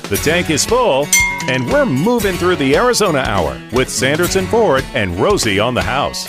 The tank is full, and we're moving through the Arizona Hour with Sanderson Ford and Rosie on the house.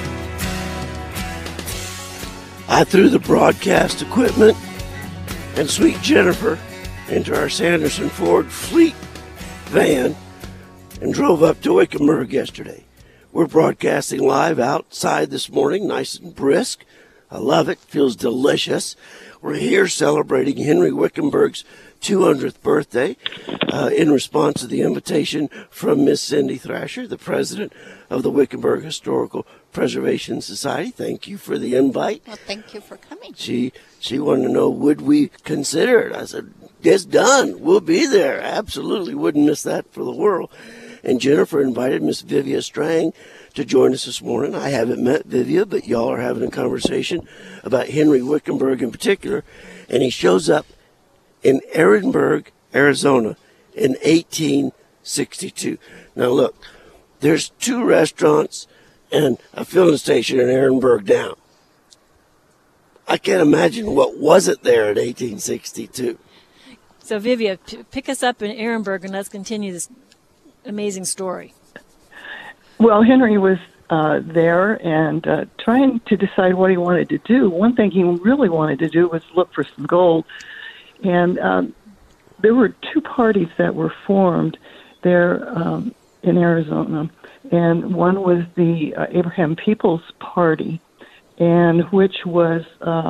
I threw the broadcast equipment and sweet Jennifer into our Sanderson Ford fleet van and drove up to Wickenburg yesterday. We're broadcasting live outside this morning, nice and brisk. I love it. Feels delicious. We're here celebrating Henry Wickenburg's 200th birthday in response to the invitation from Miss Cindy Thrasher, the president of the Wickenburg Historical Preservation Society. Thank you for the invite. Well, thank you for coming. She wanted to know, would we consider it? I said, it's done. We'll be there. Absolutely wouldn't miss that for the world. And Jennifer invited Miss Vivia Strang to join us this morning. I haven't met Vivia, but y'all are having a conversation about Henry Wickenburg in particular. And he shows up in Ehrenberg, Arizona in 1862. Now look, there's 2 restaurants and a filling station in Ehrenberg now. I can't imagine what wasn't there in 1862. So Vivia, pick us up in Ehrenberg and let's continue this amazing story. Well, Henry was there and trying to decide what he wanted to do. One thing he really wanted to do was look for some gold. And there were 2 parties that were formed there in Arizona. And one was the Abraham Peoples Party, and which was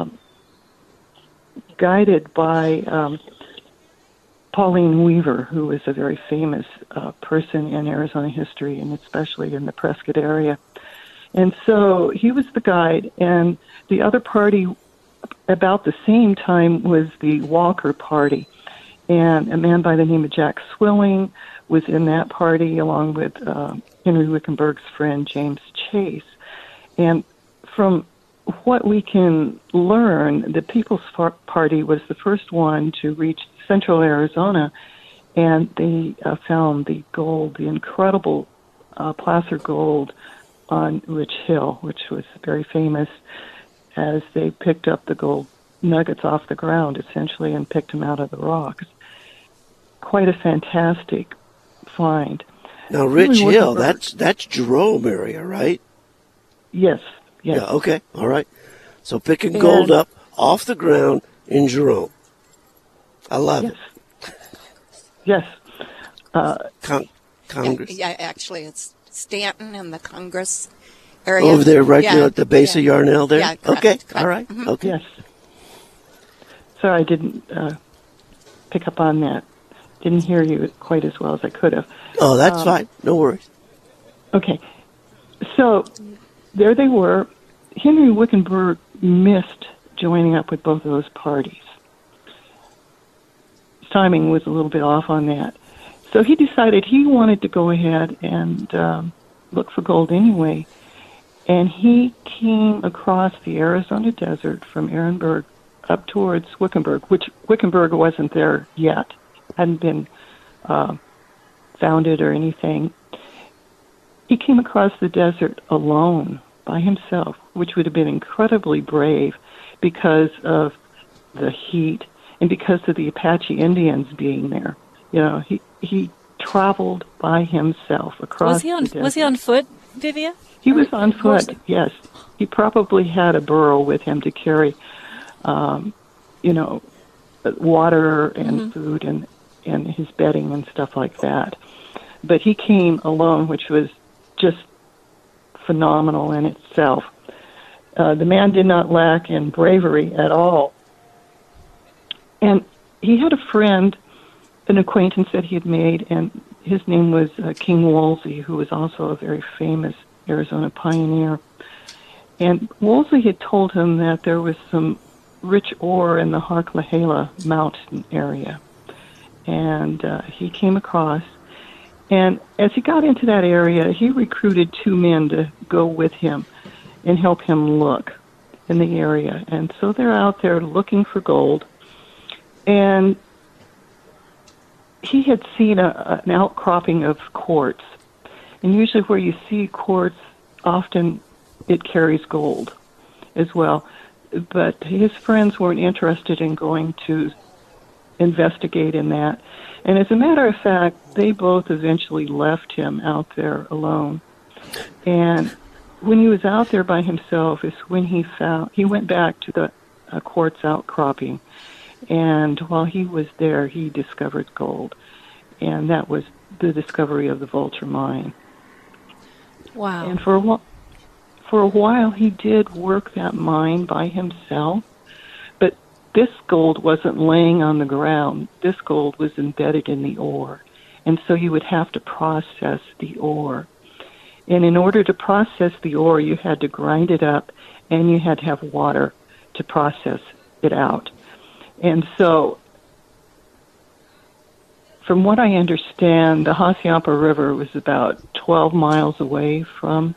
guided by Pauline Weaver, who was a very famous person in Arizona history, and especially in the Prescott area. And so he was the guide, and the other party about the same time was the Walker Party. And a man by the name of Jack Swilling was in that party, along with Henry Wickenburg's friend James Chase. And from what we can learn, the People's Party was the first one to reach central Arizona, and they found the gold, the incredible placer gold on Rich Hill, which was very famous, as they picked up the gold nuggets off the ground, essentially, and picked them out of the rocks. Quite a fantastic find. Now, Rich Hill, that's Jerome area, right? Yes. Yeah, okay, all right. So picking gold up off the ground in Jerome. I love it. Yes. Congress. Yeah, actually, it's Stanton and the Congress area. Over there, right there at the base of Yarnell there? Yeah, correct, okay, correct. all right, Mm-hmm. okay. Yes. Sorry, I didn't pick up on that. Didn't hear you quite as well as I could have. Oh, that's fine. No worries. Okay. So there they were. Henry Wickenburg missed joining up with both of those parties. His timing was a little bit off on that. So he decided he wanted to go ahead and look for gold anyway. And he came across the Arizona desert from Ehrenberg up towards Wickenburg, which Wickenburg wasn't there yet, hadn't been founded or anything. He came across the desert alone, by himself, which would have been incredibly brave because of the heat and because of the Apache Indians being there. You know, he traveled by himself across the desert. Was he on foot, Vivia? He was on foot, yes. He probably had a burro with him to carry, water and food and his bedding and stuff like that. But he came alone, which was just phenomenal in itself. The man did not lack in bravery at all. And he had a friend, an acquaintance that he had made, and his name was King Wolsey, who was also a very famous Arizona pioneer. And Wolsey had told him that there was some rich ore in the Harklahala mountain area. And he came across, and as he got into that area, he recruited 2 men to go with him and help him look in the area. And so they're out there looking for gold. And he had seen an outcropping of quartz. And usually where you see quartz, often it carries gold as well. But his friends weren't interested in going to investigate in that. And as a matter of fact, they both eventually left him out there alone. And when he was out there by himself is when he went back to the quartz outcropping. And while he was there, he discovered gold. And that was the discovery of the Vulture Mine. Wow. And for a while, he did work that mine by himself. But this gold wasn't laying on the ground. This gold was embedded in the ore. And so you would have to process the ore. And in order to process the ore, you had to grind it up, and you had to have water to process it out. And so, from what I understand, the Hassayampa River was about 12 miles away from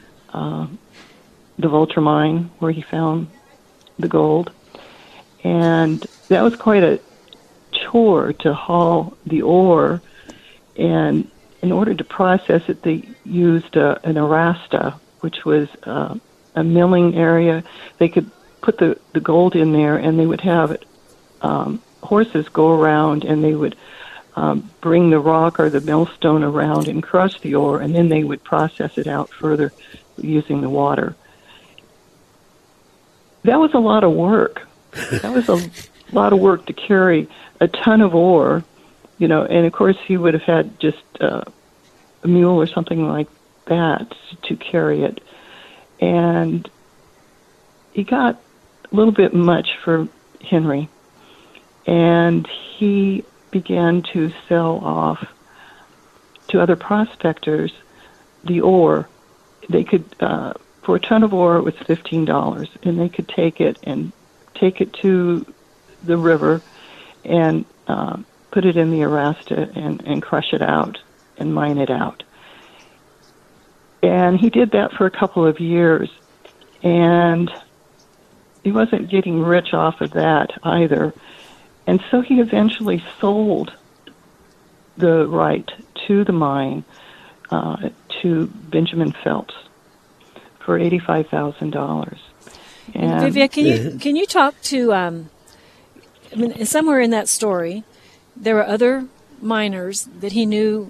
the Vulture Mine where he found the gold. And that was quite a chore to haul the ore. And in order to process it, they used an arasta, which was a milling area. They could put the gold in there, and they would have it, horses go around, and they would bring the rock or the millstone around and crush the ore, and then they would process it out further using the water. That was a lot of work. That was a lot of work to carry a ton of ore, and of course he would have had just a mule or something like that to carry it. And he got a little bit much for Henry, and he began to sell off to other prospectors the ore. They could, for a ton of ore, it was $15, and they could take it to the river and put it in the arasta and crush it out and mine it out. And he did that for a couple of years, and he wasn't getting rich off of that either. And so he eventually sold the right to the mine to Benjamin Phelps for $85,000. And Vivia, can you talk to? Somewhere in that story, there were other miners that he knew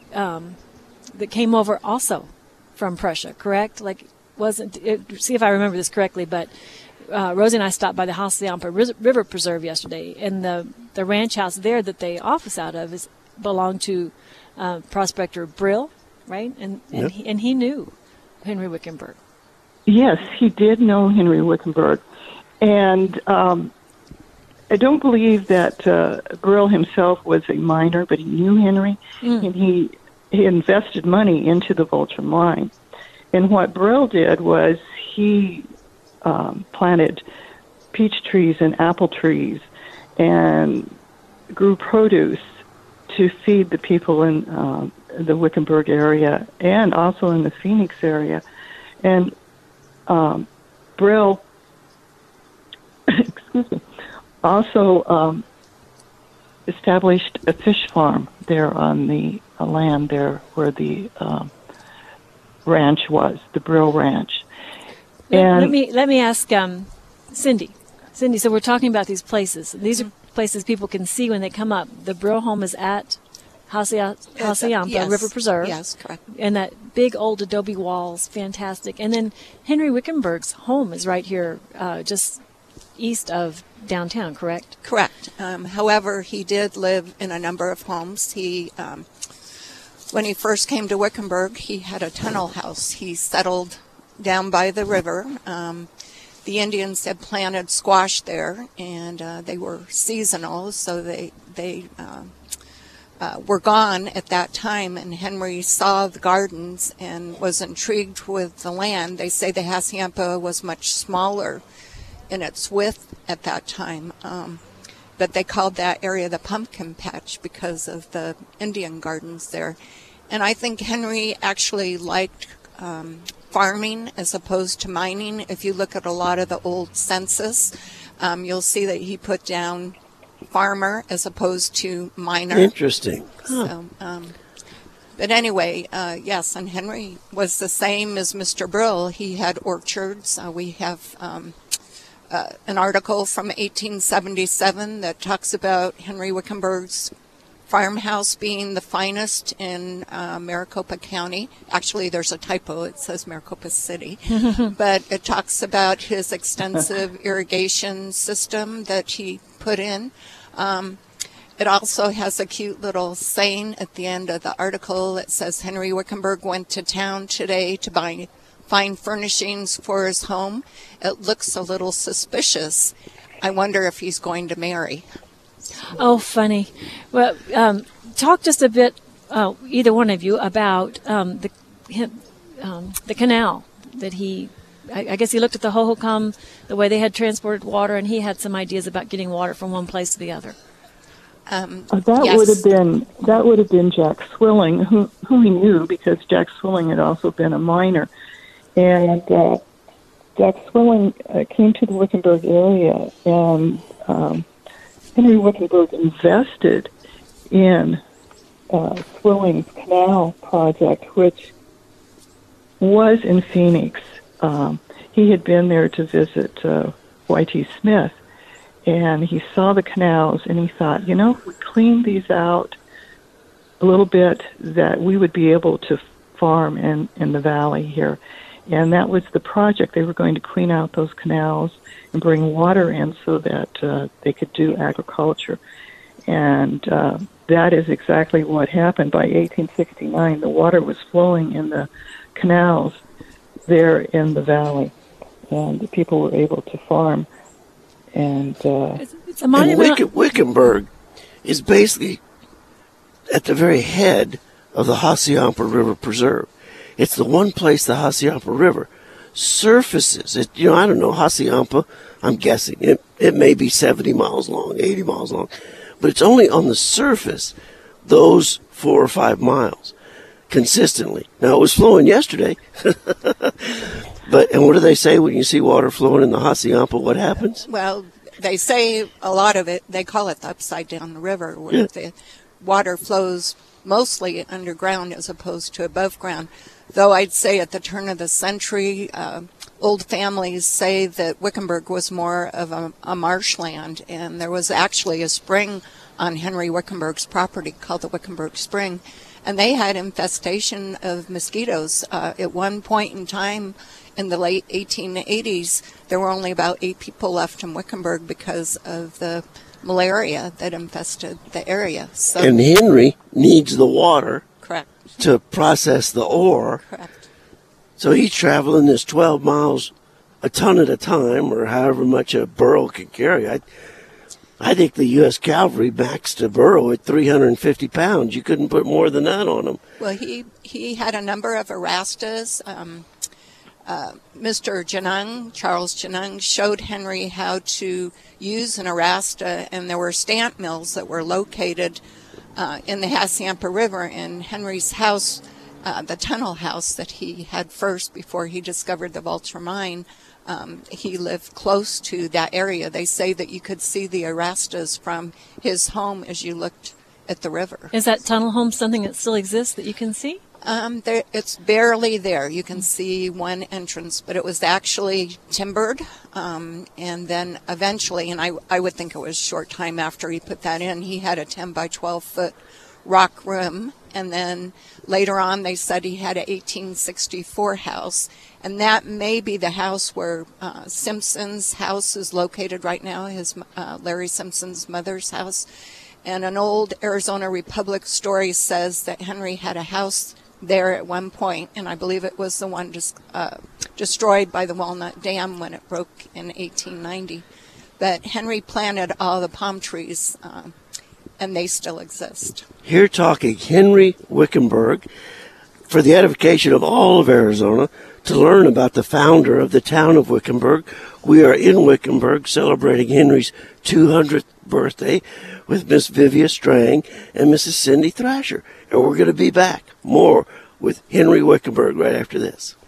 that came over also from Prussia, correct? See if I remember this correctly, but Rosie and I stopped by the Hassayampa River Preserve yesterday, and the ranch house there that they office out of belonged to prospector Brill, right? And he knew Henry Wickenburg. Yes, he did know Henry Wickenburg, and I don't believe that Brill himself was a miner, but he knew Henry, and he invested money into the Vulture Mine. And what Brill did was he planted peach trees and apple trees and grew produce to feed the people in the Wickenburg area and also in the Phoenix area. And Brill, also established a fish farm there on the land there where the ranch was, the Brill Ranch. And let me ask Cindy. Cindy, so we're talking about these places. These are places people can see when they come up. The Brill home is at Hassayampa yes. River Preserve. Yes, correct. And that big old adobe walls, fantastic. And then Henry Wickenburg's home is right here, just east of downtown, correct? Correct. However, he did live in a number of homes. He, when he first came to Wickenburg, he had a tunnel house. He settled down by the river. The Indians had planted squash there, and they were seasonal, so they were gone at that time, and Henry saw the gardens and was intrigued with the land. They say the Hassayampa was much smaller in its width at that time, but they called that area the Pumpkin Patch because of the Indian gardens there. And I think Henry actually liked farming as opposed to mining. If you look at a lot of the old census, you'll see that he put down farmer as opposed to miner. Interesting. So, but anyway, yes, and Henry was the same as Mr. Brill. He had orchards. We have an article from 1877 that talks about Henry Wickenburg's farmhouse being the finest in Maricopa County. Actually, there's a typo. It says Maricopa City. But it talks about his extensive irrigation system that he put in. It also has a cute little saying at the end of the article. It says, Henry Wickenburg went to town today to buy fine furnishings for his home. It looks a little suspicious. I wonder if he's going to marry. Oh, funny. Well, talk just a bit, either one of you, about the canal that I guess he looked at the Hohokam, the way they had transported water, and he had some ideas about getting water from one place to the other. That would have been Jack Swilling, who he knew because Jack Swilling had also been a miner, and Jack Swilling came to the Wickenburg area, and Henry Wickenburg invested in Swilling's Canal project, which was in Phoenix. He had been there to visit Y.T. Smith, and he saw the canals, and he thought, if we clean these out a little bit, that we would be able to farm in the valley here. And that was the project. They were going to clean out those canals and bring water in so that they could do agriculture. And that is exactly what happened. By 1869, the water was flowing in the canals there in the valley, and the people were able to farm. And it's a monument. Wickenburg is basically at the very head of the Hassayampa River Preserve. It's the one place the Hassayampa River surfaces. I don't know, Hassayampa, I'm guessing, it may be 70 miles long, 80 miles long, but it's only on the surface those 4 or 5 miles consistently. Now, it was flowing yesterday, and what do they say when you see water flowing in the Hassayampa? What happens? Well, they say a lot of it, they call it the upside down river, where the water flows mostly underground as opposed to above ground. Though I'd say at the turn of the century, old families say that Wickenburg was more of a marshland, and there was actually a spring on Henry Wickenburg's property called the Wickenburg Spring, and they had infestation of mosquitoes. At one point in time in the late 1880s, there were only about 8 people left in Wickenburg because of the malaria that infested the area. So, and Henry needs the water. Correct. To process the ore. Correct. So he's traveling this 12 miles a ton at a time, or however much a burro can carry. I think the U.S. Cavalry maxed a burro at 350 pounds. You couldn't put more than that on him. Well, he had a number of Arastas. Mr. Genung, Charles Genung, showed Henry how to use an Arasta, and there were stamp mills that were located in the Hassayampa River. In Henry's house, the tunnel house that he had first before he discovered the Vulture Mine, he lived close to that area. They say that you could see the Arastas from his home as you looked at the river. Is that tunnel home something that still exists that you can see? It's barely there. You can see one entrance, but it was actually timbered, and then eventually, and I would think it was a short time after he put that in, he had a 10 by 12 foot rock room, and then later on they said he had an 1864 house, and that may be the house where Simpson's house is located right now, his Larry Simpson's mother's house. And an old Arizona Republic story says that Henry had a house there at one point, and I believe it was the one destroyed by the Walnut Dam when it broke in 1890. But Henry planted all the palm trees, and they still exist. Here talking Henry Wickenburg for the edification of all of Arizona to learn about the founder of the town of Wickenburg. We are in Wickenburg celebrating Henry's 200th birthday with Miss Vivia Strang and Mrs. Cindy Thrasher. And we're going to be back more with Henry Wickenburg right after this.